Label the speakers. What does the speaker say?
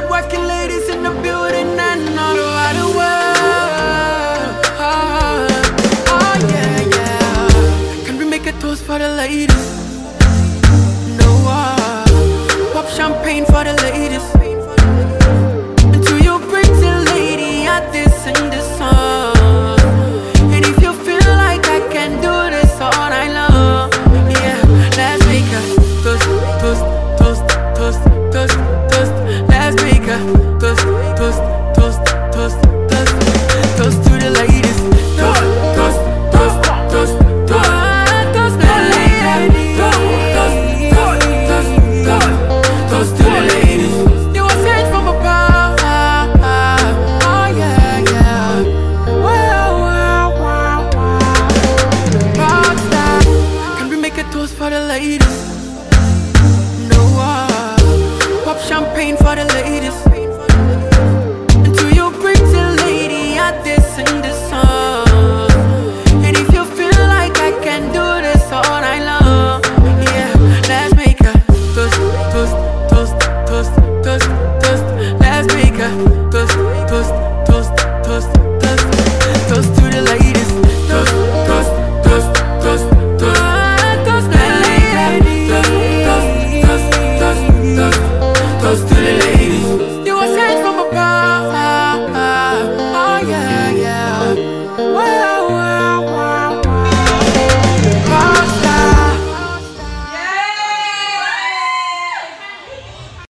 Speaker 1: hard-working ladies in the building and all over the world. Oh yeah, yeah. Can we make a toast for the ladies? No, pop champagne for the ladies.